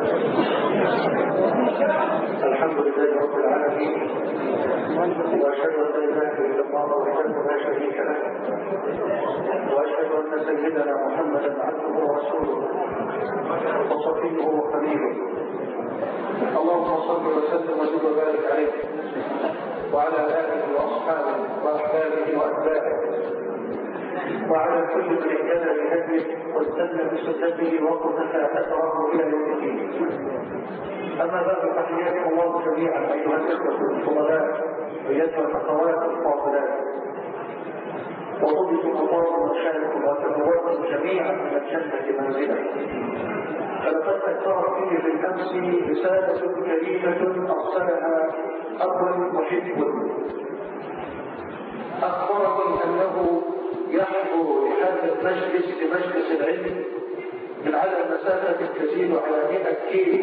الحمد لله رب العالمين، واشهد ان لا اله الا الله وحده لا شريك له، واشهد ان سيدنا محمدا عبده ورسوله وصفيه وخليله. اللهم صل وسلم وزد وبارك عليه وعلى اله واصحابه واحبابه واتباعه وعلى كل من اهتدى بهديه واستنى بسنته وقتفى اثره الى يوم الدين. اما بعد، تحياتكم الله جميعا ايها الاخوه الفضلاء وايتها الاخوات الفاضلات، وطبتم الله وشانكم وتبوأتم جميعا من الجنه منزلا. فلقد اثرت فيه بالامس رساله كريمه ارسلها اب محب اخبرني انه يحضر لهذا المجلس بمجلس العلم من على مسافه تزيد على 100 كيلو،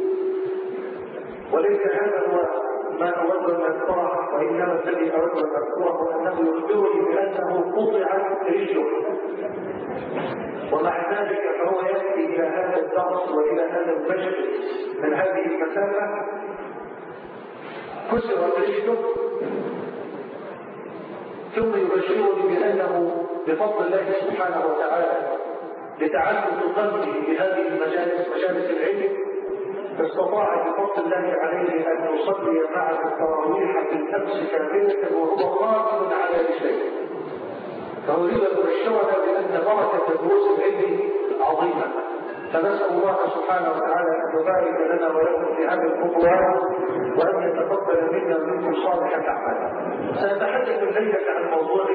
وليس هذا هو ما اود ان اذكره، وانما الذي اود ان اذكره انه يخبرني بانه قطعت رجله، ومع ذلك فهو ياتي الى هذا الدرس والى هذا المجلس من هذه المسافه كسرت رجله، ثم يبشرني بانه بفضل الله سبحانه وتعالى لتعلم قلبه بهذه المجالس مجالس العلم فاستطاع بفضل الله عليه ان يصلي معه التراويح بالامس كامله وهو قادر على رجليه. فاريد ان ابشرنا بان بركه دروس العلم عظيمه، فنسال الله سبحانه وتعالى ان يبارك لنا ولكم في هذه الخطوات وان يتقبل منا ومنكم صالح الاعمال. سنتحدث الليله عن موضوع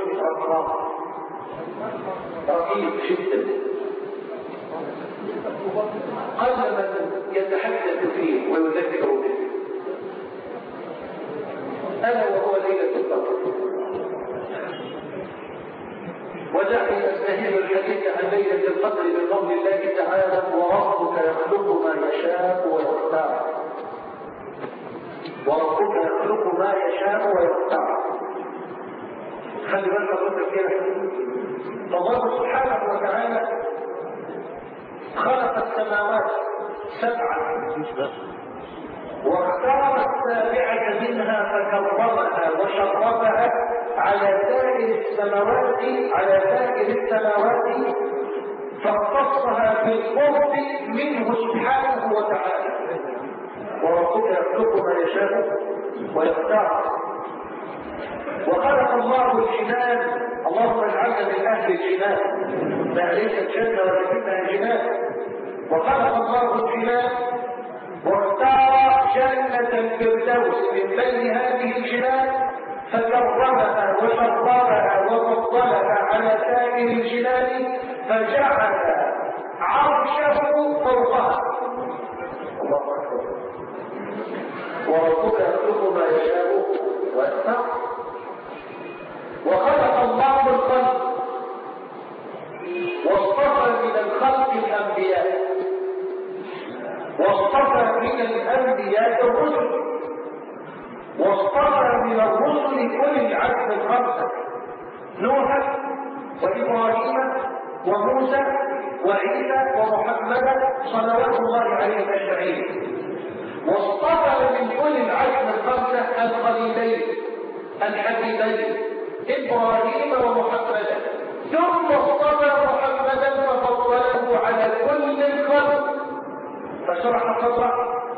رهيب جدا قل من يتحدث فيه ويذكر به، الا وهو ليله القدر. ودعني استهل الحديث عن ليله القدر بقول الله تعالى: وربك يخلق ما يشاء ويختار. وربك يخلق ما يشاء ويختار. خلي بالك حضرتك كده، فالله سبحانه وتعالى خلق السماوات 7 واختار السابعة منها فكرمها وشرفها على سائر السماوات فاختصها بالقرب منه سبحانه وتعالى. وربك يخلق ما يشاء ويختار. وخلق الله الجنان، اللهم اجعلنا من اهل الجنان، لا ليس الجنه ولكنها الجنان. وخلق الله الجنان واختار جنه الفردوس من بين هذه الجنان فكرمها وشرفها وفضلها على سائر الجنان فجعل عرشه فوقها. الله اكبر. وربك يخلق ما يشاء ويختار. وخلق الله الخلق واصطفى من الخلق الانبياء، واصطفى من الانبياء الرسل، واصطفى من الرسل اولي العزم الخمسه: نوحا وابراهيم وموسى وعيسى ومحمدا صلوات الله عليهم اجمعين. واصطفى من اولي العزم الخمسه الخليلين الحبيبين ابراهيم ومحمدا، ثم اصطفى محمدا ففضله على كل الخلق فشرح صدره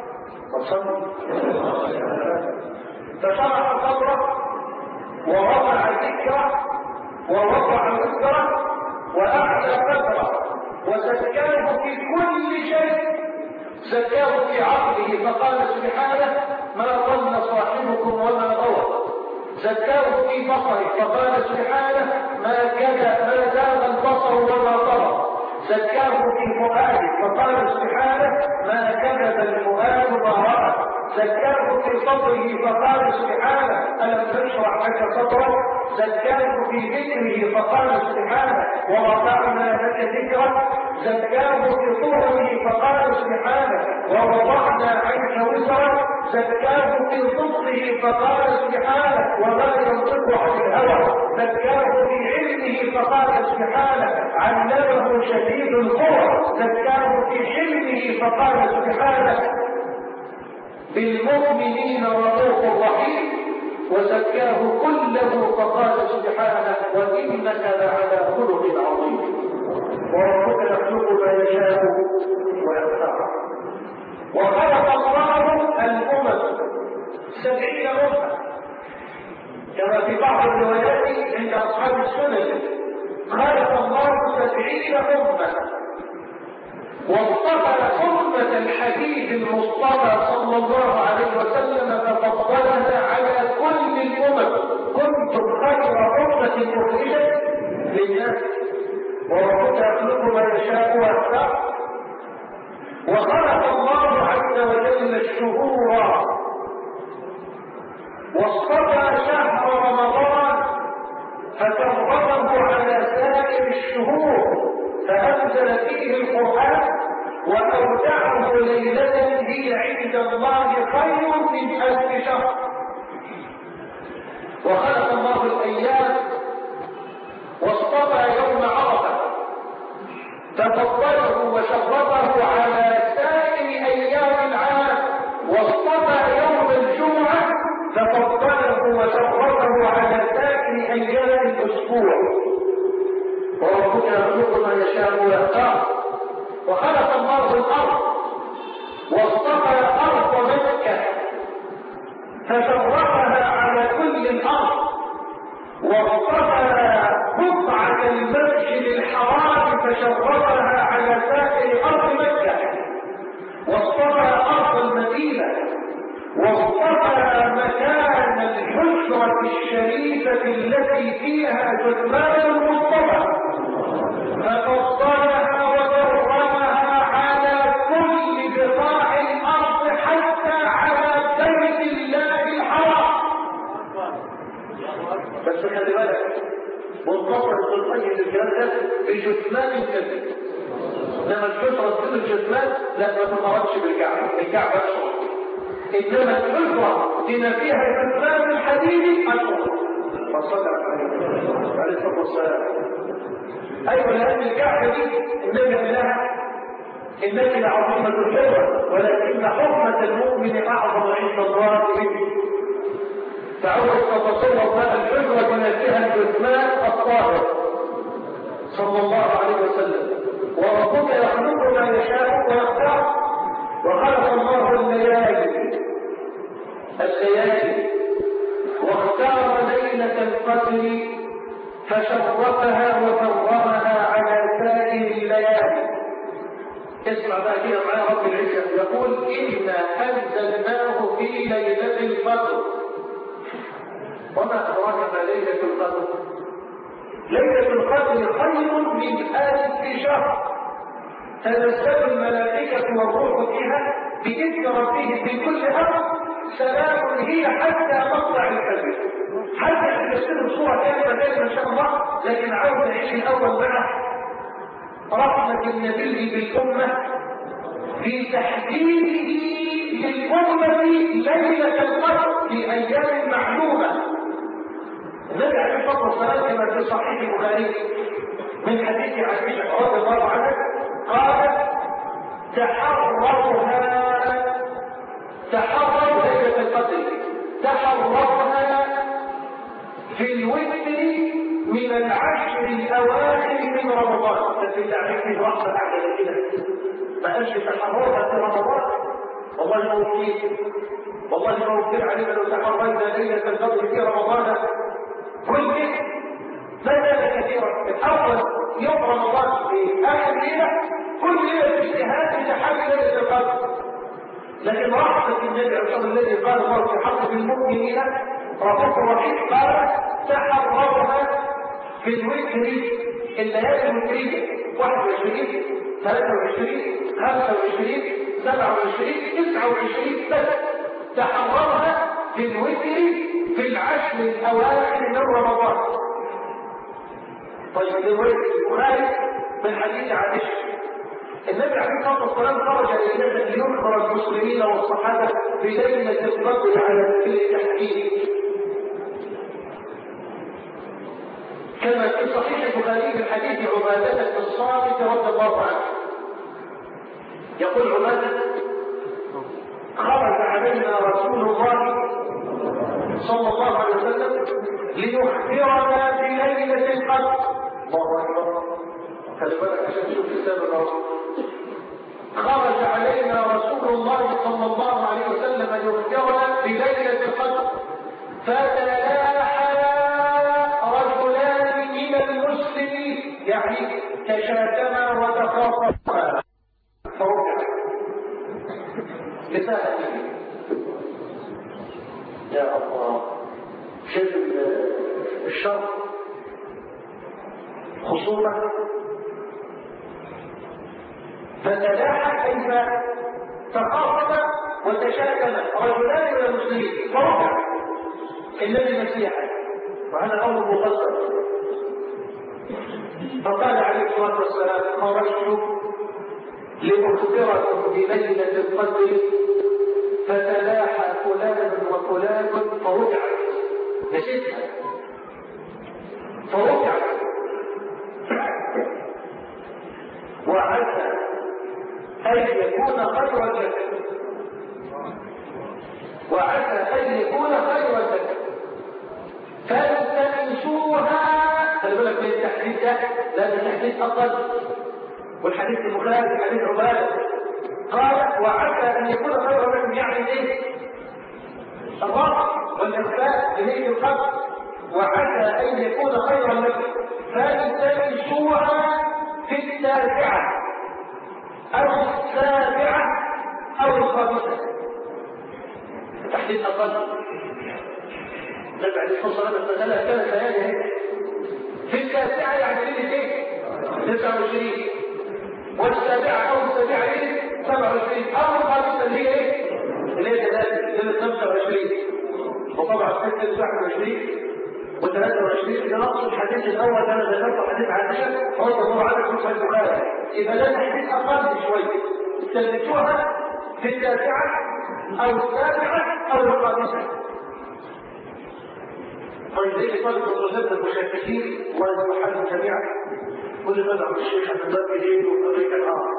ورفع ذكره ورفع ذكره واعلى قدره وزكاه في كل شيء، زكاه في عقله فقال سبحانه: ما ضل صاحبكم وما غوى. زكاه في بصره فقال سبحانه: ما زاغ البصر وما طغى. زكاه في فؤاده فقال سبحانه: ما كذب الفؤاد ما رأى. زكاه في صدره فقال سبحانه ألم نشرح لك صدرك. زكاه في ذكره فقال سبحانه ورفعنا لك ذكرك. زكاه في طهره فقال سبحانه ووضعنا عنك وزرك. زكاه في صدقه فقال سبحانه وما ينطق عن الهوى. زكاه في علمه فقال سبحانه علمه شديد القوى. زكاه في حلمه فقال سبحانه بالمؤمنين رؤوف رحيم. وزكاه كله فقال سبحانه وإنك لعلى خلق عظيم. وربك يخلق ما يشاء ويختار. وخلق الله الأمم 70 أمة كما في بعض الروايات عند أصحاب السنن. خلق الله 70 أمة واصطفى أمة الحبيب المصطفى صلى الله عليه وسلم ففضلها على كل الأمم. كنتم خير أمة أخرجت للناس. وربك يخلق ما يشاء ويختار. وخلق الله عز وجل الشهور واصطفى شهر رمضان فكرمه على سائر الشهور فأنزل فيه القرآن وأودعه ليلة هي عند الله خير من 1000 شهر. وخلق الله الأيام واصطفى يوم عرفة ففضله وشرفه على سائر أيام العام. واصطفى يوم الجمعة ففضله وشرفه على سائر أيام الأسبوع. وربك يخلق ما يشاء ويختار. وخلق الله الأرض واصطفى أرض مكة فشرفها على كل الأرض. واصطفى بقعة المسجد الحرام فشرفها على سائر أرض مكة. واصطفى أرض المدينة واصطفى مكان الحجرة الشريفة التي فيها جثمان المصطفى ففضلها وكرمها على كل بقاع الأرض حتى على بيت الله الحرام. بس خلي بالك منتصر الطيب الجنة بجثمان النبي. انما الحجرة تكون الجثمان لا ما تنقرضش بالكعبة. الكعبة أشهر. انما الحجرة بما فيها جثمان الحديد أشهر. فصلى عليه الصلاة والسلام. أيوة لأن الكعبة دي النبي لها النبي عظيمة الحرة ولكن حرمة المؤمن أعظم عند الله منه. تعود تتصور بقى الحجرة بما فيها الجثمان الطاهر صلى الله عليه وسلم. وربك يخلق ما يشاء ويختار. وخلق الله الليالي واختار ليلة القدر فشرفها وكرمها على سائر الليالي. اسمع بقى كده معايا رب العزة يقول إنا أنزلناه في ليلة القدر. وما أدراك ما ليلة القدر؟ ليلة القدر خير من 1000 شهر. تنزل الملائكة والروح فيها بإذن ربهم في كل أمر سلام هي حتى مطلع الفجر. حتى تفسير الصورة كاملة ذلك إن شاء الله. لكن عاوز نعيش الأول مع رحمة النبي بالأمة في تحديده للأمة ليلة القدر في أيام معلومة. النبي عليه الصلاة والسلام كما في صحيح البخاري من حديث عائشة رضي الله عنها قالت تحرروا ليلة القدر تحررها في الوتر من العشر الأواخر من رمضان. بس اللي عليك في وقت بعد كده ما قالش تحررها في رمضان. والله ما وكيل علينا لو تحررنا ليلة القدر في رمضان كل ما زال كثيرا. الأول يوم رمضان في آخر ليلة كل ليلة اجتهاد لتحرر ليلة القدر. لكن رحمة النبي عليه الصلاة الذي قال الله في حق المؤمنين رفض الرحيم قال تحررها في الوتر الليالي الوترية 21 23 25 27 29 بس تحرمها في الوتر في العشر الأواخر من رمضان. طيب البخاري من حديث عائشة النبي عليه الصلاة والسلام خرج ليلة ليخبر المسلمين والصحابة بليلة القدر على التحديد، كما في صحيح البخاري من حديث عبادة بن الصامت رضي الله عنه يقول عبادة: خرج علينا رسول الله صلى الله عليه وسلم ليخبرنا بليلة القدر. الله أكبر، خلي بالك عشان تشوف كتاب الرسول. خرج علينا رسول الله صلى الله عليه وسلم ليخبرنا بليلة القدر فتلاحى رجلان من المسلمين، يعني تشاتما وتخاصما فرجع لساء. يا الله، شوف الشر خصومة. فتلاحى كيف تخاصم وتشاكل رجلان من المسلمين فرجع الذي مسيحا، وهذا امر مقدر. فقال عليه الصلاه والسلام: خرجت لأخبركم بليلة القدر فتلاحى فلان وفلان فرجع. نسيتها فرجع، وعسى أن يكون خيرا لك، وعسى أن يكون خيرا لك فالتمسوها. خلي بالك من التحديث ده، لا ده تحديث أقل. والحديث البخاري حديث عبادة قال: وعسى أن يكون خيرا لكم، يعني ايه؟ الرفع والإخفاء إليه القدر. وعسى أن يكون خيرا لكم فالتمسوها في التاسعة أو السابعة أو الخامسة. تحديد أقل. نبع الحصة لما استغلها كانت ليالي في التاسعة يعني ليلة ايه؟ 29. والسابعة أو السابعة ايه؟ 27. أو الخامسة اللي هي ايه؟ اللي هي ليلة 25. وطبعا 26 و23 إذا نقص الحديث الأول أنا ذكرت حديث عائشة رضي الله عنها في البخاري، إذا لا تحديث أقل شوية تلبسوها في التاسعة أو السابعة أو الخامسة. طيب ليه طالب الرسالة المشككين ويحل جميعا كل ما دعوا الشيخ من باب ليل وأمريكا نهار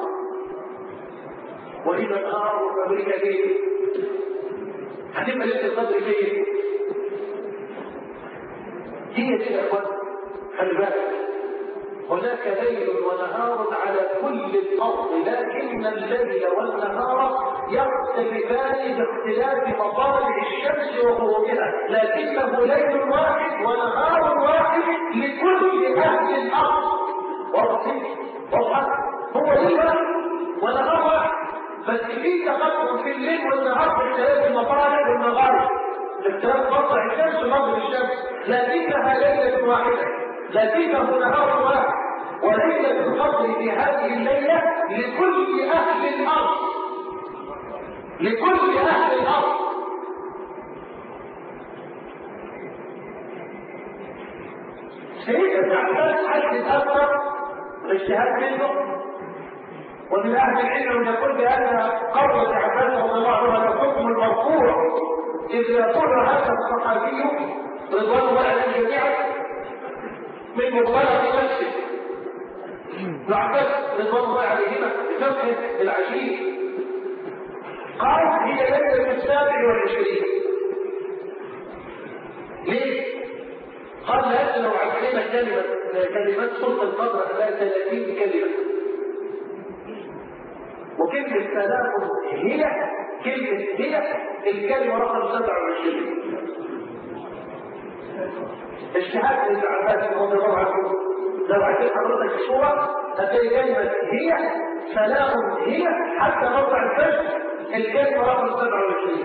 وإذا نهار وأمريكا ليل هتبقى ليلة القدر فين؟ هي دي يا اخوان، خلي بالك هناك ليل ونهار على كل الارض، لكن الليل والنهار يختلفان باختلاف مطالع الشمس وغروبها، لكنه ليل واحد ونهار واحد لكل اهل الارض. واضح هو ليل واحد ونهار واحد، بس في تقدم في الليل والنهار باختلاف المطالع والمغارب، باختلاف مطلع الشمس ومغرب الشمس، لكنها ليلة واحدة، لكنه نهار واحد. وليلة القدر في هذه الليلة لكل أهل الأرض، لكل أهل الأرض. سيدنا ابن عباس حدث أكثر الاجتهاد منه، ومن أهل العلم يقول بأن قول ابن عباس رضي الله عنه الحكم المرفوع إذ يقول هذا الصحابي رضوان الله على الجميع من مبالغ نفسه. ابن عباس رضوان الله عليهما بفقه العجيب قال: هي ليلة 27. ليه؟ قال: لأن لو عدينا كلمات سلطة القدر على 30 كلمة، وكلمة سلام هي كلمة هي الكلمة رقم 27. اجتهاد ابن عباس رضي الله عنه لو عديت حضرتك الصورة هتلاقي كلمة هي سلام هي حتى موضع الفجر الكلمة رقم 27.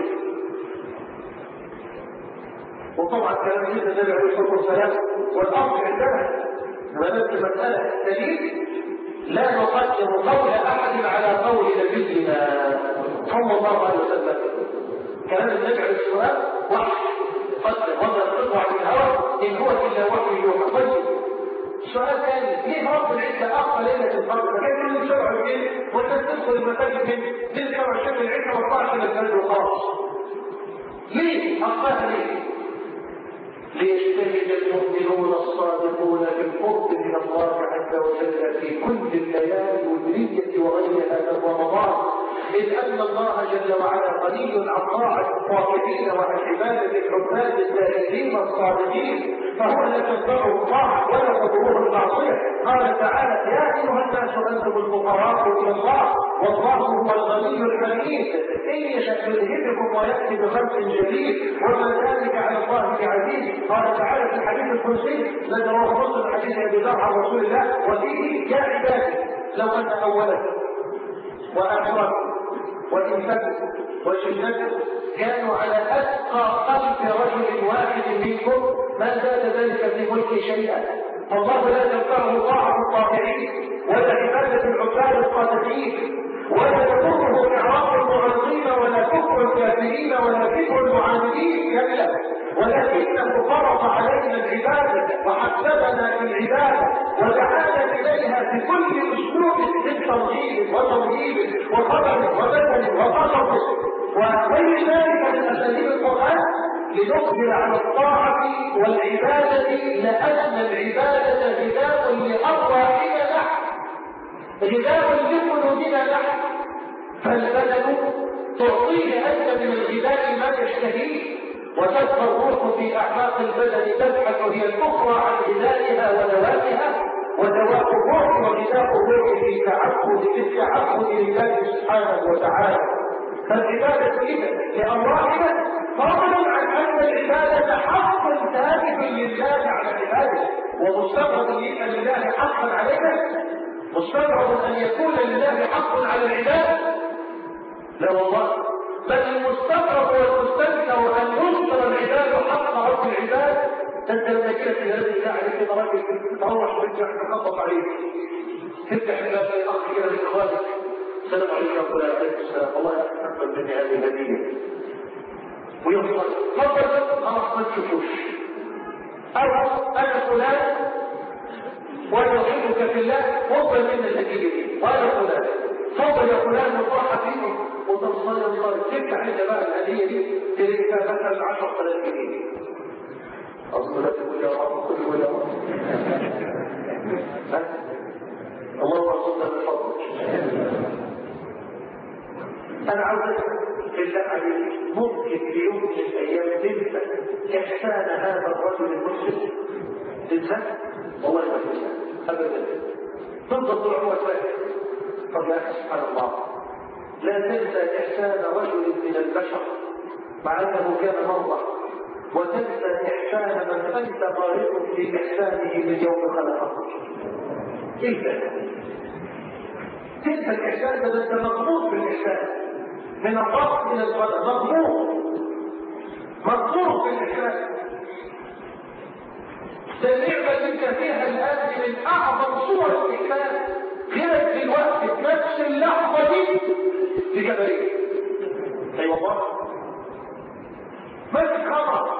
وطبعا كلام جدا النبي عليه الصلاة والسلام، والأصل عندنا ولكن مسألة الدليل لا نقدم قول أحد على قول نبينا صلى الله عليه وسلم. كلام النبي عليه الصلاة وحي قد وما ينطق عن الهوى إن هو إلا وحي يوحى. طيب السؤال ثاني، ليه رب العزة أخفى ليلة القدر؟ فكان كل شرع الدين والناس تدخل المساجد من تلك وشكل العزة وطاعة البلد وخلاص. ليه أخفاها ليه؟ ليجتهد المؤمنون الصادقون في القرب من الله عز وجل في كل الليالي الوترية وغيرها من رمضان، إذ أن الله جل وعلا غني عن طاعة الطاعين وعن عبادة العباد الزاهدين الصادقين، فهو لا تنفعه الطاعة ولا تضره المعصية. قال تعالى: يا أيها الناس أنتم الفقراء إلى الله والله هو الغني الحميد إن يشأ يذهبكم ويأتي بخلق جديد وما ذلك على الله بعزيز. قال تعالى في الحديث القدسي الذي رواه مسلم حديث أبي ذر عن رسول الله وفيه: يا عبادي لو أن أولكم وآخركم وإنسكم وجنكم كانوا على أتقى قلب رجل واحد منكم ما زاد ذلك في ملك شيئا. الله لا تنفعه طاعة الطاعين ولا عبادة العباد الصادقين ولا يضره إعراض المعرضين ولا كفر الكافرين ولا كفر المعاندين، كلا، ولكنه فرض علينا العبادة وحببنا في العبادة ودعانا إليها بكل أسلوب من ترغيب وترهيب وخبر وبدل وقصص وغير ذلك من أساليب القرآن لنقبل على الطاعة والعبادة، لأن العبادة غذاء لأرواحنا نحن، غذاء لقلوبنا نحن، فالبدن تعطيه أنت من الغذاء ما تشتهيه، وتبقى الروح في أعماق البدن تبحث هي الأخرى عن غذائها ودوائها، ودواء الروح وغذاء الروح في التعبد لله سبحانه وتعالى. فالعبادة إذا لأرواحنا فضلا عن أن العبادة حق ثابت لله على عباده، ومستغرب أن لله حقا علينا، مستغرب أن يكون لله حق على العباد، لا والله، بل المستغرب والمستنكر أن ينكر العباد حق رب العباد. أنت لما كنت في هذه الساعة كده راجل تروح وتفتح تخبط عليك، تفتح الباب الأخ كده لإخوانك: السلام عليكم ورحمة الله وبركاته. الله يحفظك من هذه الهدية ويوصل تفضل خلاص ما تشوفوش، أو أنا فلان وأنا أحبك في الله وأقبل من الهدية دي، وأنا فلان تفضل يا فلان وضحى فيكم وتصلي الله، تفتح انت بقى الهدية دي تلاقي مثلا 10,000 جنيه. الصلاة تقول يا رب كل ولا رب اللهم صل بفضلك. انا عاوز في الله عليك، ممكن في يوم من الايام تنسى احسان هذا الرجل المسلم؟ تنسى؟ والله ما تنسى ابدا، تفضل طول عمرك فاكر. طب يا اخي سبحان الله، لا تنسى إحسان رجل من البشر مع أنه كان مرضى، وتنسى إحسان من أنت غارق في إحسانه من يوم خلقه. كيف تنسى الإحسان؟ ده أنت مغموض بالإحسان من الضغط إلى الغلط، مغموض بالإحسان. النعمة اللي انت فيها الآن من أعظم صور الإحسان، غيرك دلوقتي في نفس اللحظة دي في جبريل. أي والله مسك خمر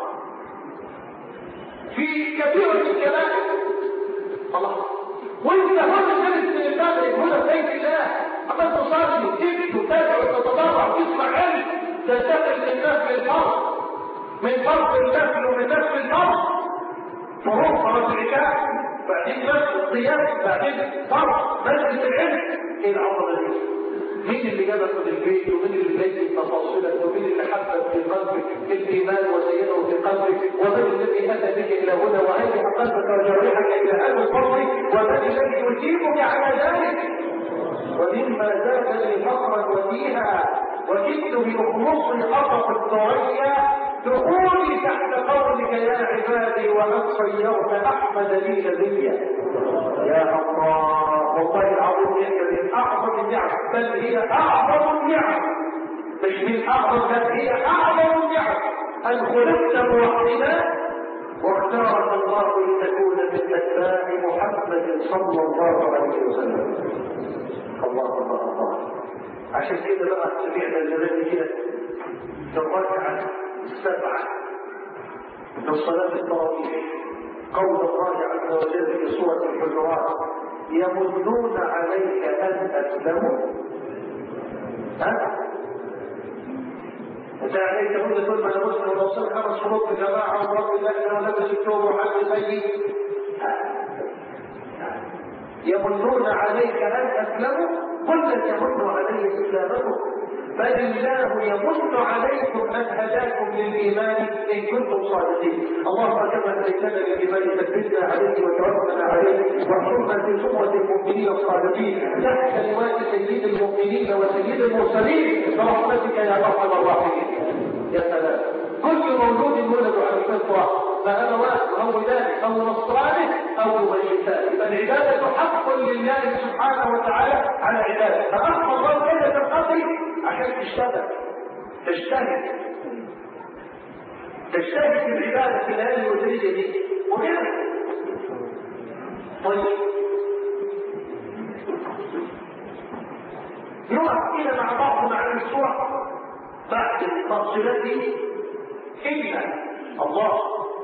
في كبيرة الكبائر، الله، وانت هنا جالس من المغرب هنا في بيت الله عمال تصلي تبكي وتدعو وتتضرع وتسمع علم، تنتقل من نفس الفرض، من فرض النفل ومن نفس الفرض فروض فرض العشاء، بعدين نفس الصيام، بعدين فرض مجلس العلم. ايه العظمه دي؟ مين اللي جابك من البيت، ومين اللي بيت تفاصيلك، ومين اللي حبك في قلبك الايمان وزينه في قلبك، ومن الذي اتى بك الى هنا وهيئ قلبك وجوارحك الى هذا الفضل، ومن الذي يجيبك على ذلك؟ ومما زادني فقرا وفيها وجدت بأخلص أطف الثريا دخولي تحت قولك يا عبادي ومن صيرت أحمد لي نبيا. يا الله، والله العظيم هي من أعظم النعم، بل هي أعظم النعم، مش من أعظم، بل هي أعظم النعم أن خلقت موحدا واختارك الله لتكون من أتباع محمد صلى الله عليه وسلم. الله الله الله. عشان كده بقى سمعنا الجلال كده في الركعة 7 في صلاة التراويح قول الله عز وجل في سورة الحجرات يمنون عليك أن أسلموا. أنت عليك تقول كل ما نبصر ونوصل 5 شروط الجماعة ورب الله ولبس الثوب وحد الميت. يمنون عليك أن أسلموا قل لن يمنوا علي إسلامكم بل الله يمن عليكم أن هداكم للإيمان إن كنتم صادقين. اللهم كما هديتنا للإيمان ثبتنا عليه وتوفنا عليه واحشرنا في زمرة المؤمنين الصادقين تحت لواء سيد المؤمنين وسيد المرسلين برحمتك يا أرحم الراحمين. يا سلام. كل مولود يولد على الفطرة فأبواه أو ولادك أو نصرانه أو مجلسانه فالعبادة حق لله سبحانه وتعالى على عباده. فأخبر الله ليلة القدر عشان تجتهد في العبادة في الليالي الوترية دي وكده. طيب نقف إلى مع بعض مع السورة بعد تفصيلته. الله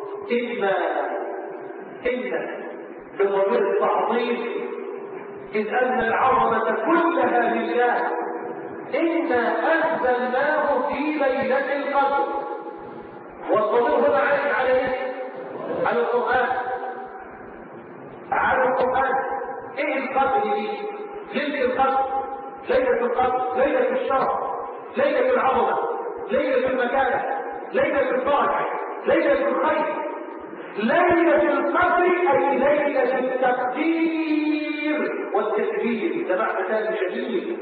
إن بضمير التعظيم إذ أن العظمة كلها لله إنا أنزلناه في ليلة القدر. والضمير هنا عائد على إيه؟ على القرآن. إيه القدر دي؟ ليلة القدر، ليلة القدر، ليلة الشرف، ليلة العظمة، ليلة المكانة، ليلة البركة، ليلة الخير. ليلة القدر أي ليلة التقدير والتكبير. ده معنى ثاني شديد.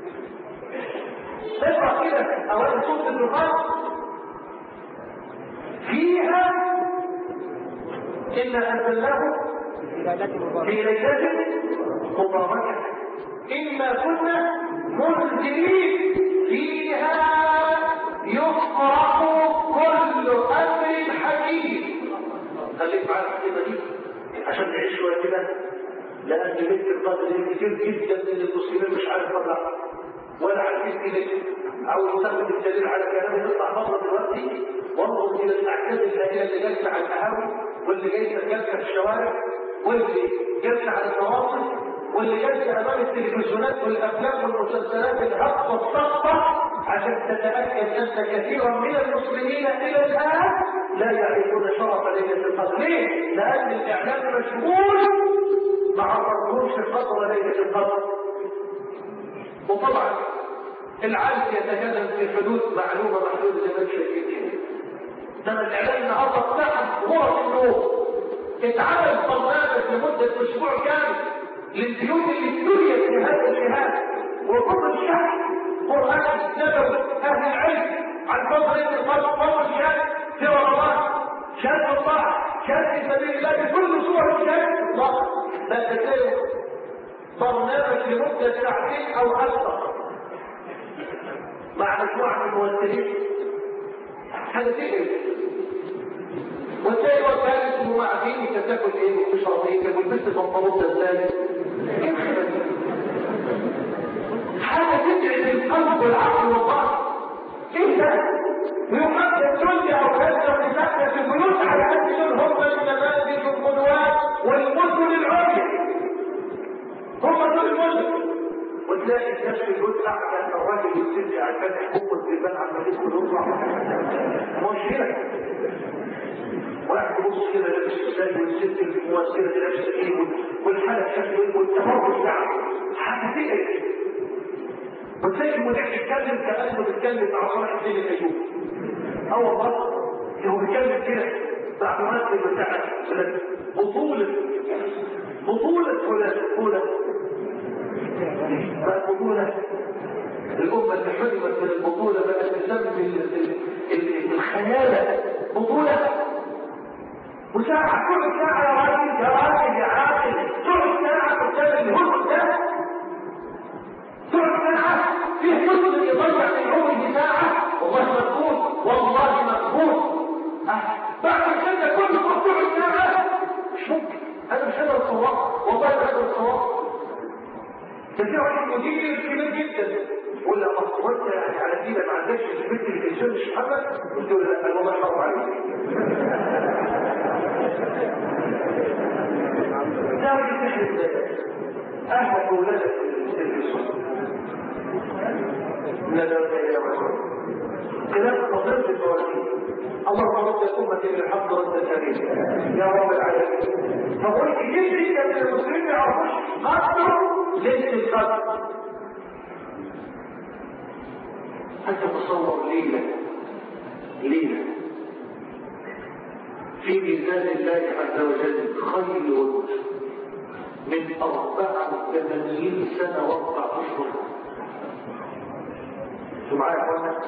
تقرأ كده أولا سورة الدخان فيها إنا أنزلناه في ليلة مباركة إنا كنا منذرين فيها يفرح كل أمر حكيم. خليك معاك الكلمة دي عشان تعيش شوية كده، لأن ليلة القدر كتير جدا من المسلمين مش عارف يطلع ولا عارفين كده أو يستخدم الدليل على كلامه. يطلع بره دلوقتي وانظر إلى الأحداث الهائلة اللي جالسة على القهاوي واللي جالسة في الشوارع واللي جالسة على النواصي واللي جالسة أمام التلفزيونات والأفلام والمسلسلات الهبطة السقطة عشان تتأكد أن كثيرا من المسلمين إلى الآن لا يعرفون شرف ليلة القدر. ليه؟ لأن الإعلام مشغول مع عرفوش القدر ليلة القدر. وطبعا العالم يتكلم في حدود معلومة محدودة زي ما انتم شايفين. انما الاعلام النهارده فتح غرف النوم. اتعمل برنامج لمدة اسبوع كامل للبيوت اللي ابتليت بهذا الجهاز وكل الشعب قرآن نبوي اهل العلم عن فضل القدر فضل الجهاد في رمضان شهادة الله شهادة في سبيل الله بكل صور الشهادة الله. لا تتلاقي برنامج لمدة 2 ساعة أو أكثر مع مجموعة من الممثلين حاجة تقل. وتلاقي وكالة المواعدين تاكل ايه وتشرب ايه والبنت البنطلون ده ازاي؟ حاجة تتعب القلب والعقل والقلب. ايه ده؟ ويحدد جزء او كذا وتسكت في البيوت على قد هم النماذج والقدوات والمدن العليا. هم دول المدن. وتلاقي الناس في البيوت قاعدة الراجل والست قاعد فاتح بقه الزبال عمال يدخل ويطلع. مشكلة. واحد يبص كده لابس ازاي والست الممثلة دي لابسة ايه والحالة شكله ايه والتفرج بتاعه حاجة تقلق. وتلاقي المذيع بيتكلم كأنه بيتكلم مع صلاح الدين الأيوبي. والله هو بيتكلم كده مع ممثل بتاع بطولة ولا بطولة الأمة اللي حرمت من البطولة بقت تسمي الخيالة بطولة. وساعة كل ساعة يا راجل يا عاقل تقعد ساعة قدام الهرم ده، تقعد ساعة فيه مسلم يضيع في يومه ساعة. والله مقبول بعد كده كله تقعد ساعة. مش ممكن. أنا مش قادر أتصور والله مش قادر أتصور. ده في واحد مدير كبير جدا ولا مصورتها يعني على كده ما عندكش في بيت التلفزيون مش حبك؟ قلت له لا والله حرام عليك. ده راجل تحرم اهلك واولادك في التلفزيون. لا لا لا خلاف مصير في الفواتير. اللهم رد الأمة بالحق رد كريم يا رب العالمين. فقل كتير جدا من المسلمين ما يعرفوش قدروا ليلة القدر. أنت تصور ليلة في ميزان الله عز وجل خير من 84 سنة و4 أشهر. انتوا معايا يا اخوانا؟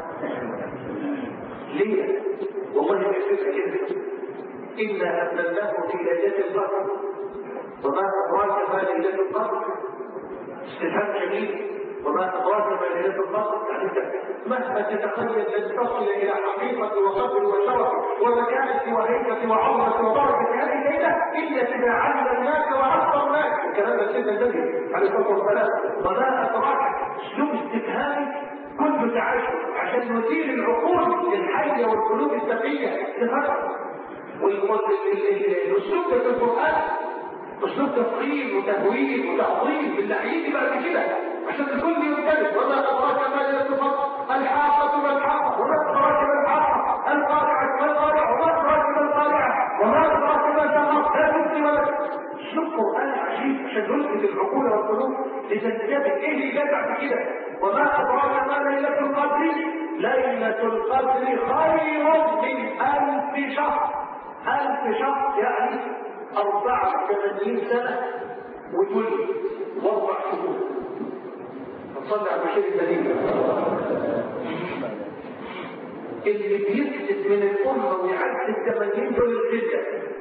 ليه؟ والله ما يفرق كده. إنا أنزلناه في ليلة القدر وما أدراك ما ليلة القدر. استفهام جميل. وما أدراك ما ليلة القدر. يعني أنت مهما تتخيل أن تصل إلى حقيقة وقدر وشرف ومكانة وهيبة وعظمة وبركة هذه الليلة إلا إذا علمناك وأخبرناك. الكلام ده سيدنا النبي عليه الصلاة والسلام. وما أدراك اسلوب استفهامي كنت تعيشه عشان نثير العقول الحية والقلوب التقية لفترة. والاسلوب ده في القرآن اسلوب تفخيم وتهويل وتعظيم باللي هيجي بعد كده عشان الكل يمتلك. وما أدراك ما ليلة القدر. الحاقة ما الحاقة. وما أدراك ما الحاقة. القارعة ما القارعة. وما أدراك ما القارعة. وما أدراك ما الشقاق. لا تبقي ولا اسلوب قرآن عجيب عشان يلفت العقول والقلوب لتنتبه ايه اللي جاي بعد كده. وما أدراك ما ليلة القدر. ليلة القدر خير من 1000 شهر. 1000 شهر يعني 84 سنة وتولي و4 شهور. نصلي على بشير الدليل. اللي بيكتب من الأمة ويعد 80 دول الفجة.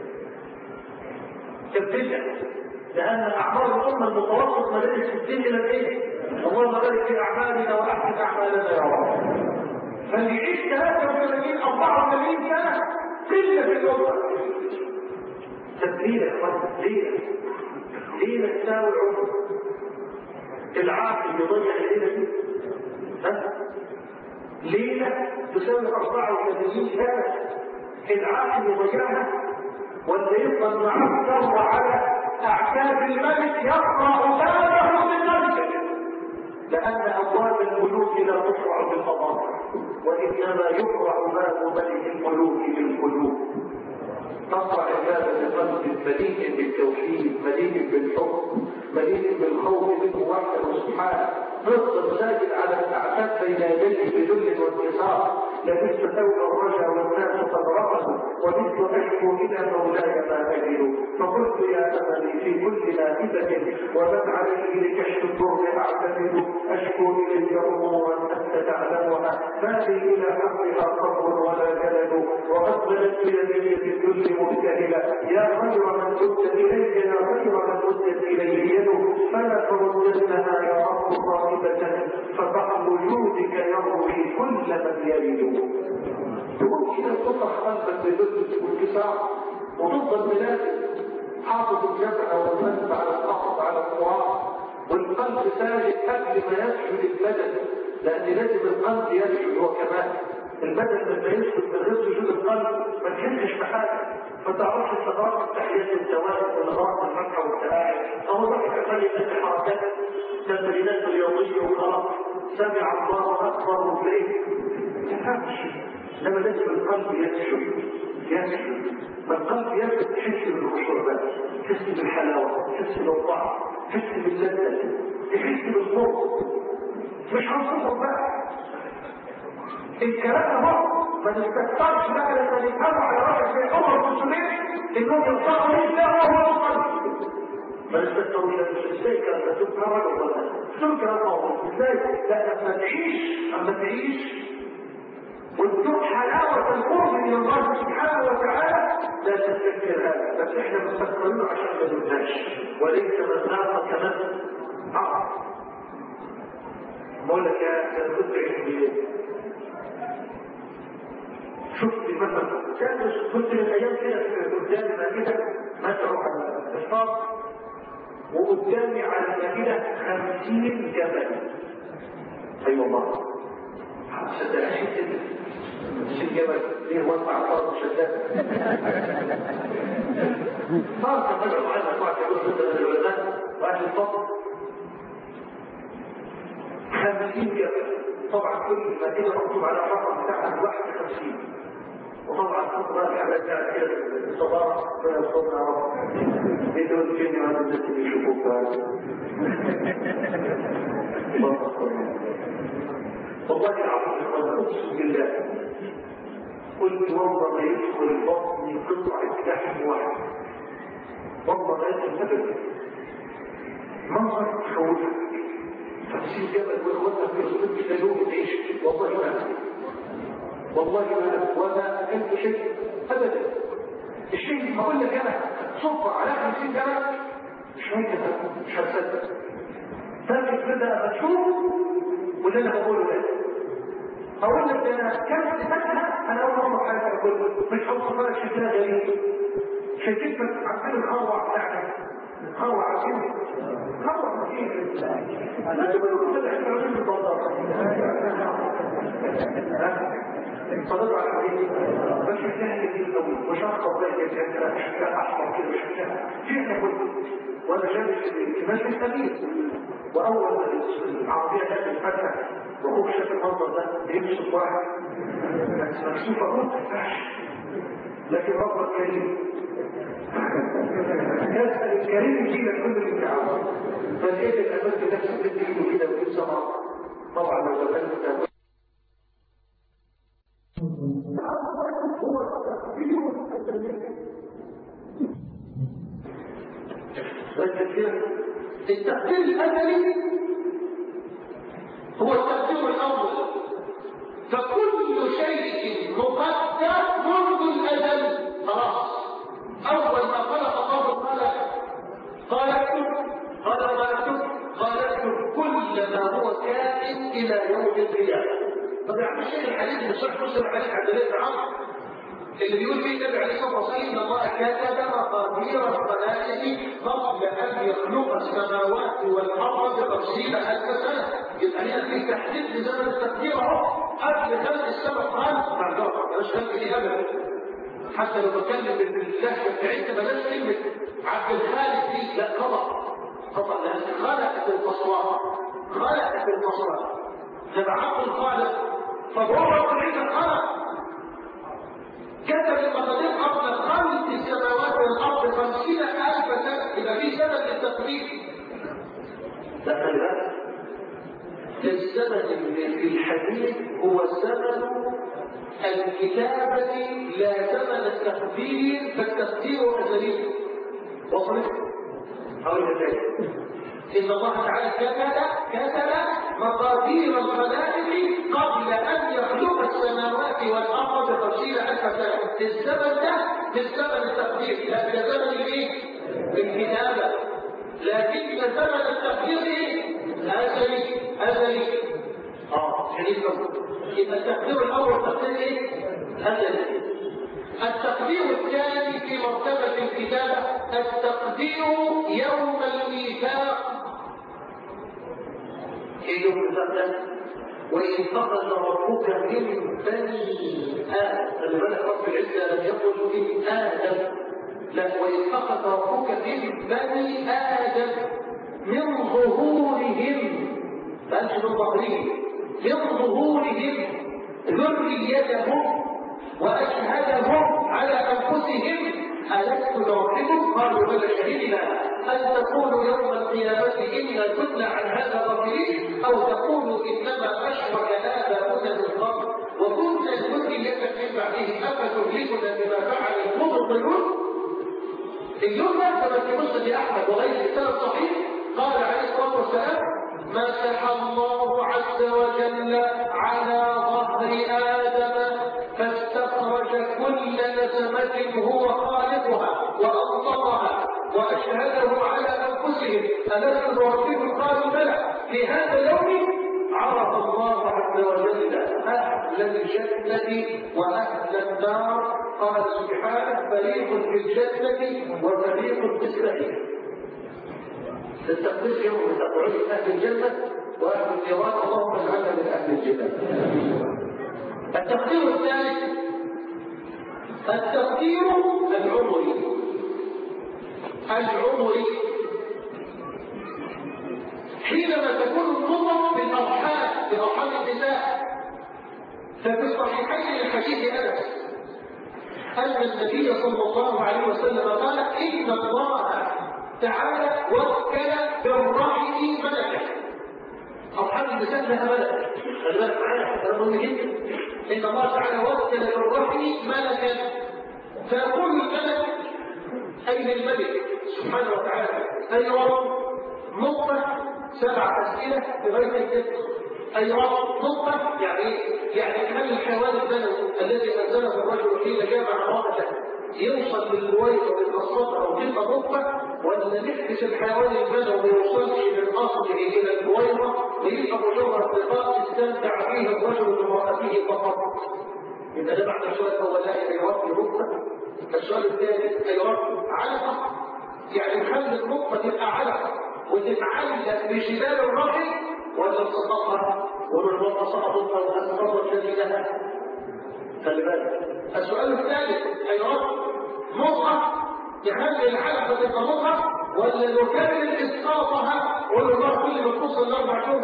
لأن أعمار الأمة المتوسط ما بين 60 إلى 100. اللهم بارك في أعمالنا وأحسن أعمالنا يا رب. فاللي يعيش 83 84 سنة قلة في الأمة. تبليل يا اخوان. ليه تساوي العمر؟ العاقل يضيع الليلة دي. ليلة تساوي 84 سنة العاقل يضيعها ولا يفضل معسكر على أعتاب الملك يقرأ بابه بالمسجد. لأن أبواب الملوك لا تقرأ بالمضاجع وإنما يقرأ باب ملك الملوك بالقلوب. تقرأ عبادة بقلب مليء بالتوحيد مليء بالحب مليء بالخوف منه وحده سبحانه. نصر ساجد على الأعتاب بين يديه بذل وانتصار. لبثت ثوب الرجا والناس قد رقصوا ومثل أشكو إلى مولاي ما أجد. فقلت يا أملي في كل نافذة ومن عليه لكشف الضر أعتمد. أشكو إليك أمورا أنت تعلمها ما لي إلى حقها صبر ولا جلد. وقد بلدت يدي في الذل مبتهلا يا خير من ردت إليك يا خير من ردت إليه يده. فلا تردنها يا رب صاحبة فبحر وجودك يروي كل من يرد. تقول كده تطلق قلبك بذل وانكسار وتفضل بلادك حافظ الجمع والمنفع على الأرض على التراب والقلب ساجد قبل ما يسجد البدن. لأن لازم القلب يسجد هو كمان. البدن لما يسجد من غير سجود القلب ما تحسش بحاجه. فتعرفش الصداقه التحيات والتوازن والغرض والفتح والتلاعب. اهو ضحك خلي الناس حركات تمرينات رياضيه وخلاص سمع الله اكبر وتلاقيه ما تفهمش. لما لازم القلب يسجد ما القلب يسجد تحس بالخشوع بقى تحس بالحلاوه تحس بالطعم تحس باللذه تحس بالصوت. مش هنصفر بقى الكلام ده ما تستكترش بقى لما نفهمه على راجل زي عمر المسلمين انهم يطلعوا لله وهو القلب. ما تستكتروش ازاي كان ده تبقى راجل ولا شو كلام موضوع ازاي؟ لا اما تعيش وتذوق حلاوه القرب من الله سبحانه وتعالى لا تستكثر هذا. بس احنا مستكثرين عشان ما ننساش وليس من ذاق كمان بقول لك يا كنت عندي شفت مثلا كنت من ايام كده قدامي مائده مدعو على الاسفار وقدامي على المائده 50 جبل اي والله صدق عشان الجبل ليه وضع الارض شداد صار تقدر معنا بعض العلماء واهل الفضل 50 جبل. طبعا كل مدينه مكتوب على الرقم بتاعها 51. وطبعا خطوة على كده الصباح ربنا يصبرنا رب بدون الجن وهذا الناس اللي يشوفوك والله العظيم اقسم بالله كل والله ما يدخل بطني قطعة لحم واحد والله ما يدخل ابدا منظر تخوفك 50 جبل والوقت في الصدق تلوم تعيش والله وما أكلت شيء أبدا. الشيء ما أقول لك أنا صفر على 50 جبل مش هتصدق فاكر كده أشوف واللي أنا بقوله ده أقول لك أنا كانت فتحة أنا أول مرة حاجة أقول مش هوصف لك شكلها غريب شكلت عارفين الخروع بتاعنا الخروع عارفين خروع مكين لا تقولوا كده احنا عايزين البطاطا صدق على الحديث بس الثاني جديد قوي وشخص ذلك كان اشكال احمر كده شكلها فيها كله وانا جالس في مجلس كبير واول العربيه جت الفتح وهو شاف المنظر ده يمشي واحد مكسوفه ما تنفعش لكن رب الكريم يسأل الكريم يجيلك كل اللي تعمل فلقيت الامل نفسه تدري كده وفي السماء طبعا لو دخلت التقدير الأزلي هو التقدير الأول فكل شيء مقدر منذ الأزل خلاص أول ما خلق الله قال اكتب قال اكتب كل ما هو كائن إلى يوم القيامة. طب يعني الشيء الحديث اللي صح مسلم عليه عبد الله بن عمرو اللي بيقول فيه النبي عليه الصلاه والسلام ان الله كتب مقادير الخلائق قبل ان يخلق السماوات والارض ب50,000 سنه. يبقى هنا في تحديد لزمن التقدير اهو قبل خلق السماء خالص مع الجوهر مالهاش خلق دي ابدا. حتى لو بتكلم باللهجه بتاعتنا بلاش كلمه عبد الخالق دي لا خطا لان خلقت البصوات تبع عبد الخالق فهو رب خلق كتب المقادير قبل خلق السماوات والارض 50,000 سنه. يبقى في سبب للتقدير ده خلي بالك السبب في الحديث هو سبب الكتابه لا زمن التقدير فالتقدير ازلي. وصلت اقول لك ان الله تعالى كتب مقادير الخلائق قبل ان يخلق السماوات والارض ب50,000 سنه. الزمن ده بالزمن التقدير لا بزمن الايه؟ الكتابه لكن زمن التقدير ازلي حديث يبقى التقدير الاول تقدير ايه؟ ازلي. التقدير الثاني في مرتبه الكتابه التقدير يوم الميثاق. يوم الميثاق وإن فقد ربك من بني آدم خلي بالك رب العزة لم يقل من آدم لا وإن فقد ربك من بني آدم من ظهورهم فأنت من ظهرهم من ظهورهم ذريتهم وأشهدهم على أنفسهم ألست بربكم؟ قالوا بلى شهدنا أن تقولوا يوم القيامة إنا كنا عن هذا غافلين أو تقولوا إنما أشرك آباؤنا من قبل وكنا ذرية من بعدهم أفتهلكنا بما فعل المبطلون. اليوم كما في مسند أحمد وغيره السند الصحيح قال عليه الصلاة والسلام مسح الله عز وجل على ظهر آدم فاستخرج كل نسمة هو خالقها وأنطقها وأشهده على أنفسهم ألست بربكم؟ قالوا بلى. في هذا اليوم عرف الله عز وجل أهل الجنة وأهل النار. قال سبحانه فريق في الجنة وفريق في السعير. للتقدير يوم تقعد أهل الجنة وأهل النيران، اللهم اجعلنا من أهل الجنة. التقدير الثالث التقدير العمري. حينما تكون النظر في الأرحام، في أرحام النساء، ففي الصحيحين الحديث أنس أن النبي صلى الله عليه وسلم قال: إن الله تعالى وكل بالرحم ملكا. أرحام النساء لها ملك، خلي بالك معايا كلام مهم جدا. إن الله تعالى وكل بالرحم ملكا، فيقول الملك: أين الملك سبحانه وتعالى؟ أي رب؟ نقطة 7 أسئلة بغير الجد. أي رب؟ نقطة يعني هل الحيوان البلوي الذي أنزله الرجل حين جامع امرأته يوصل للبويض وللمصطفى أو تلك نقطة، ولا نحبس الحيوان البلوي ما يوصلش من أصله إلى البويضة ويبقى مجرد لقاء استمتع فيه الرجل بامرأته فقط؟ إذا ده بعد السؤال الأول لا أي رب نقطة. السؤال الثالث: أي رب علقة؟ يعني نخلي النقطة تبقى علقة وتتعلق بشلال الرحم، ولا تسقطها ونربطها سقطتها وتسقط الذي لها؟ خلي بالك. السؤال الثالث: أي رب نقطة نخلي العلقة تبقى نقطة، ولا نكمل اسقاطها ونربط كل ما توصل ل4 شهور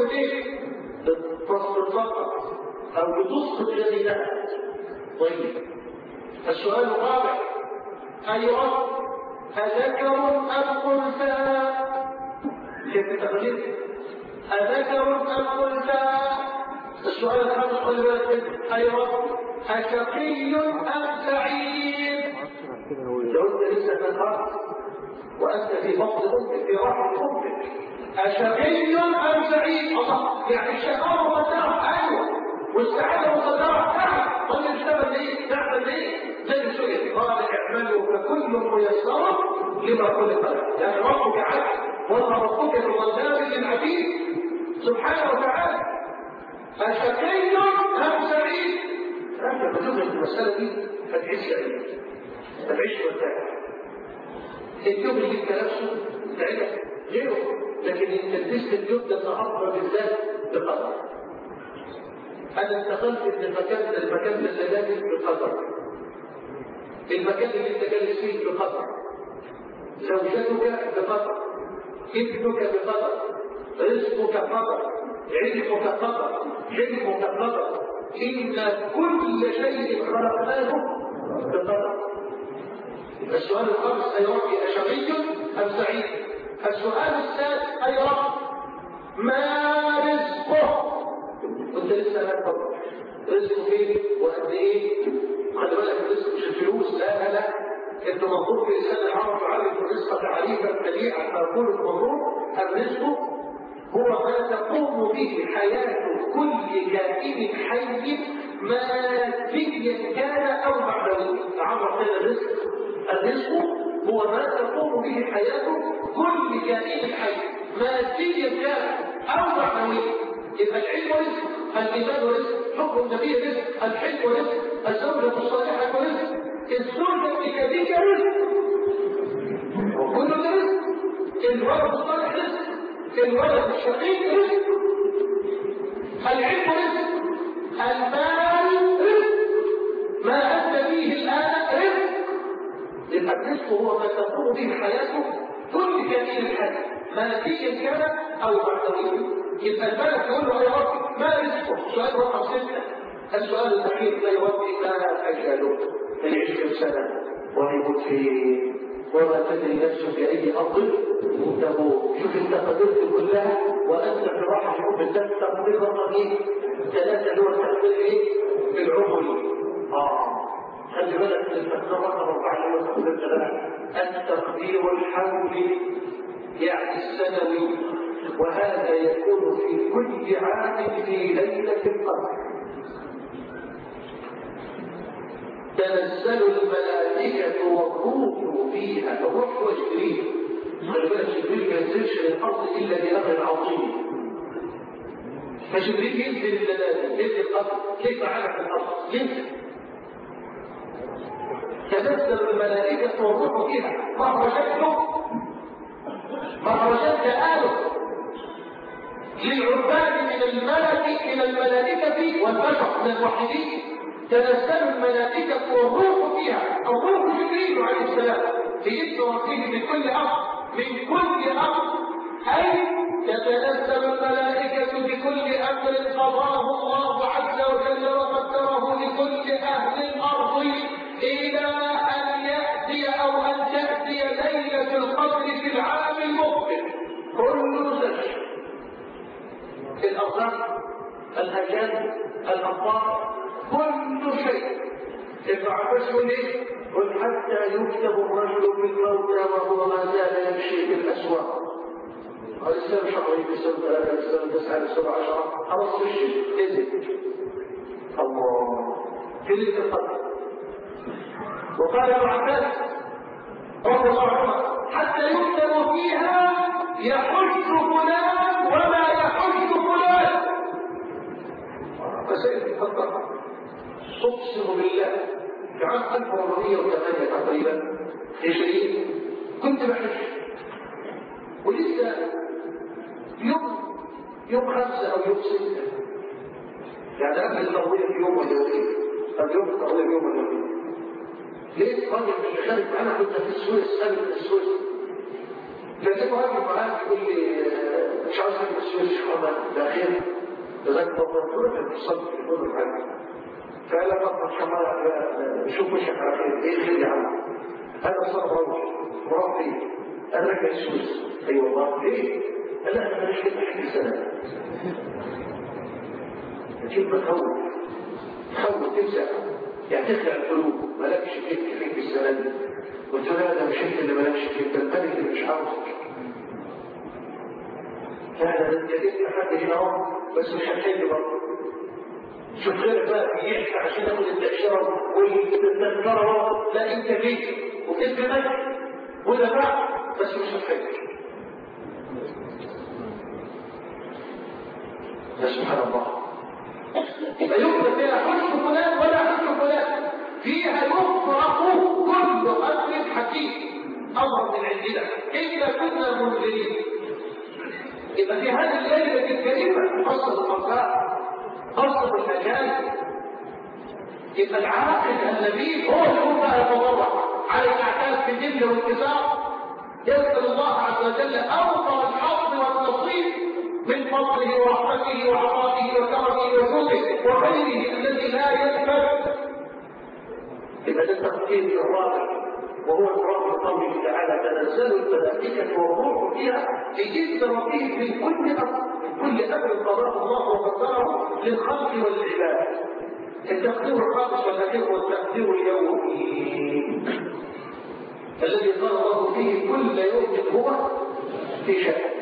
بتسقط فقط أو بتسقط الذي لها؟ طيب. السؤال الرابع: أي رب أذكر أم أنثى؟ كيف التقدير؟ أذكر أم أنثى؟ السؤال الخامس: خلي بالك، أي رب أشقي أم سعيد؟ لو أنت لسه في الخاص وأنت في بطن أمك، في رحم أمك، أشقي أم سعيد؟ الله، يعني الشقاوة مقدرة، أيوه، والسعادة مقدرة، نعم. قل اشتغل ليه؟ تعمل ليه؟ زي السؤال: قال اعملوا فكل ميسر لما خلق له. يعني ربك عدل، وما ربك بظلام للعبيد سبحانه وتعالى. أشقي أم سعيد؟ أنت بتدرك المسألة دي فتعيش سعيد، فتعيش مرتاح. اليوم اللي انت نفسه تعبك غيره، لكن انت لبست اليوم ده النهارده بالذات بقدر. أنا انتقلت من المكان للمكان اللي جالس بقدر، المكان اللي انت جالس فيه بقدر، زوجتك بقدر، ابنك بقدر، رزقك بقدر، علمك بقدر، حلمك بقدر، إن كل شيء خلقناه بقدر. السؤال الخامس: أي ربي أشقي أم سعيد؟ السؤال السادس: أي رب ما رزقه؟ وانت لسه لا تفضل رزقه فين وقد ايه؟ خلي بالك، الرزق مش الفلوس، لا انت مطلوب في لسان العرب يعرف الرزق تعريفا بديعا فيقول المطلوب: الرزق هو ما تقوم به حياه كل كائن حي ماديا كان او معنويا. تعرف هذا الرزق هو ما تقوم به حياه كل كائن حي ماديا كان او معنويا. يبقى العلم رزق، الإيمان رزق، حكم النبي رزق، الحلم رزق، الزوجة الصالحة رزق، الزوجة بكذلك رزق، وكل ده رزق. الولد الصالح رزق، الولد الشقيق رزق، العلم رزق، المال رزق، ما أنت فيه الآن رزق. يبقى الرزق هو ما تقوم به حياته كل كائن حي ماديا كان أو معنويا. يبقى الملك يقول له: يا رب ما رزقه؟ سؤال رقم 6. السؤال الأخير: يا رب ما أجله؟ يعيش كم سنة ويموت فيه وما تدري نفسك بأي أرض تموت. شوف انت قدرت كلها وأنت في رحم أم الناس. تقدير رقم 3 اللي هو التقدير ايه؟ العمري. خلي بالك من التقدير رقم 4 اللي هو التقدير 3، التقدير الحولي يعني السنوي، وهذا يكون في كل عام في ليلة القدر. تنزل الملائكة والروح فيها، الروح هو جبريل. خلي بالك جبريل ما ينزلش للأرض إلا بأمر عظيم، فجبريل ينزل ليلة القدر. كيف عرف الأرض؟ ينزل. تنزل الملائكة والروح فيها، وهو شكله مهرجان تآلف للعباد من الملائكة والبشر من الموحدين، تنزل الملائكة والروح فيها، الروح جبريل عليه السلام ليذكر فيه من كل أمر، أي تتنزل الملائكة بكل أمر قضاه الله عز وجل وقدره لكل أهل الأرض إلى أن يأتي أو أن تأتي ليلة القدر في العام المقبل. كل ذلك الأرزاق، الأجال، الأمطار، كل شيء يفعله ليه؟ قل حتى يكتب الرجل بالموتى وهو ما زال يمشي في الأسواق. الإسلام شهرين بسنة 3 الإسلام 9 الإسلام 10 خلاص الشيء إذن الله في ليلة القدر. وقال ابن عباس رضي الله عنه حتى يكتب فيها يحج فلان وما يحج فلان. فسيد القدر أقسم بالله في عام 1408 تقريبا هجري كنت بحج، ولسه يوم 5 أو يوم 6 يعني قبل التروية بيوم ولا يومين، قبل يوم التروية بيوم ولا يومين. ليه راجل مش خارج معانا كنت في السويس، خارج من السويس، فلقيته راجل معانا يقول لي مش عاوز اجي السويس شو ده خير لذلك بطلت في الصدق في كل حاجه. فقال لك ما شاء الله شوف وشك على خير، ايه خير يا عم؟ انا صار مروح فيه انا راجع السويس. اي والله ليه؟ قال لا انا مش كنت حكي سنه تجيب تخوف تمسح يعني تخلع القلوب مالكش فيك السنه دي. قلت له ده مش انت اللي مالكش فيك، ده الملك اللي مش عاوزك. فعلا انت جبت حد هنا اهو بس مش هتحل برضه. شوف غيرك بقى بيحكي عشان ياخد التأشيرة والتذكرة، لا انت جيت وكتبت وده بقى بس مش هتحل. سبحان الله. يبقى يكتب فيها حج فلان ولا حج فلان، فيها يفرق كل امر حكيم، امر من عندنا الا كنا منذرين. يبقى في هذه الليله الكريمه خاصه الاركان، خاصه المكان. يبقى العاقل النبي هو اللي بقى يتضرع على الاعتاف بالذل والانكسار، يسال الله عز وجل اوفر الحظ والنصيب من فضله ورحمته وعطائه وكرمه وجوده وخيره الذي لا ينفد. يبقى ده التفكير الرابع وهو الرب قوله تعالى تنزل الملائكة والروح فيها ليذكر فيه من كل امر قضاه الله وقدره للخلق والعباد. التقدير الخاص والأخير والتقدير اليومي الذي قال الله فيه كل يوم هو في شأن.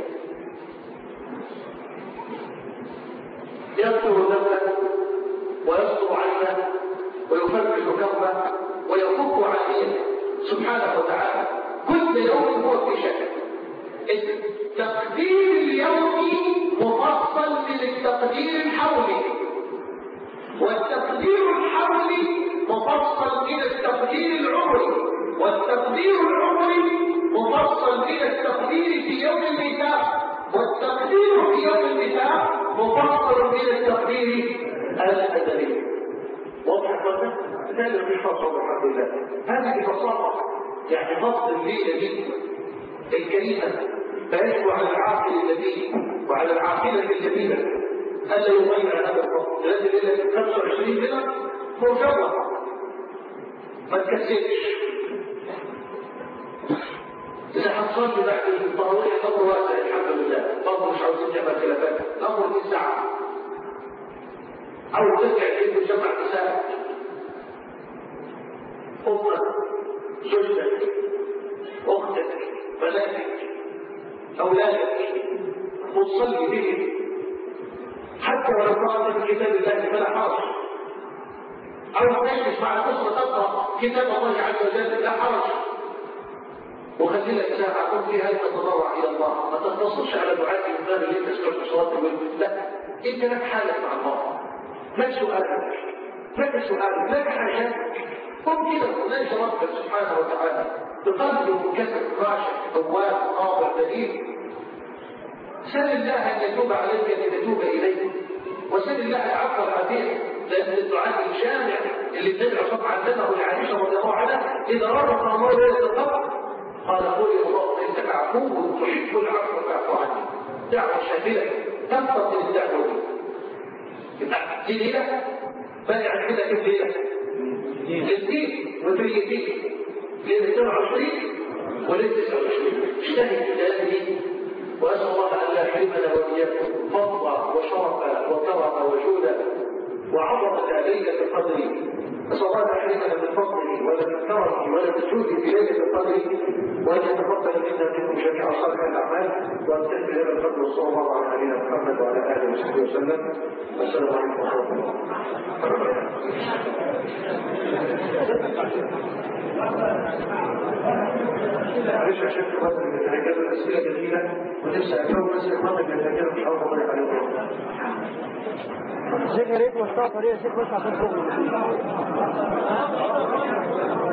يغفر ذنبه ويستر عينه ويفرج كربه ويفك عافيه سبحانه وتعالى. كل يوم هو في شأن. التقدير اليومي مفصل من التقدير الحولي، والتقدير الحولي مفصل من التقدير العمري، والتقدير العمري مفصل من التقدير في يوم الميثاق، والتقدير في يوم الميثاق مفصل من التقدير الأزلي. واضح ولا؟ ذلك ببساطة الحمد لله. هذه ببساطة يعني فصل الليلة دي الكريمة فيجب على العاقل الذي وعلى العاقلة الجميلة ألا يضيع هذا الفصل. لأن الليلة 25 سنة مجرد ما تكسبش. إذا حصلت بعد التراويح أمر واسع الحمد لله، أمر مش عاوزين جمع خلافات، أمر في ساعة أو ترجع إليه وتجمع نساء أمك، زوجتك، أختك، بناتك، أولادك، وتصلي بهم حتى ولو قرأت في كتاب الله فلا حرج، أو تجلس مع الأسرة تقرأ كتاب الله عز وجل لا حرج. وخلي لك ساعة قم فيها أن تتضرع إلى الله، ما تقتصرش على دعاء الإنسان اللي أنت سمعت صلاة الولد، لا، أنت لك حالك مع الله، لك سؤالك، لك حاجاتك، قم كده وليس ربك سبحانه وتعالى بقلب منكسر خاشع تواب قابل دليل. سل الله ان يتوب عليك ان يتوب اليك، وسل الله العفو والعافيه، لان الدعاء الجامع اللي بندعو طبعا علمه لعائشه رضي الله عنها اذا رفع الله ليله القدر قال قولي اللهم انك عفو تحب العفو فاعف عني. دعوه شامله تنقض الدعوه دي ليله بايع كده كيف ليله؟ الاثنين والبريتين ليله 22 وليله 29 اجتهد في هذه، واسال الله ان لا يحرمنا واياكم فضلا وشرفا وكرما وجودا وعظمه ليله القدر. اسال الله ان يحرمنا من فضله ولا من كرمه ولا من جوده في ليله القدر، وان يتقبل منا منكم جميع صالح الاعمال، وان تهدي لنا الفضل صلى الله على نبينا محمد وعلى اله وصحبه وسلم. السلام عليكم ورحمه الله. معلش يا شيخ خاطر من الحاجات الاسئله جميله ونفسي اجاوب بس خاطر من الحاجات مش عارف اقول عليها. شيخ يا ريت مصطفى يا شيخ بس عشان شغل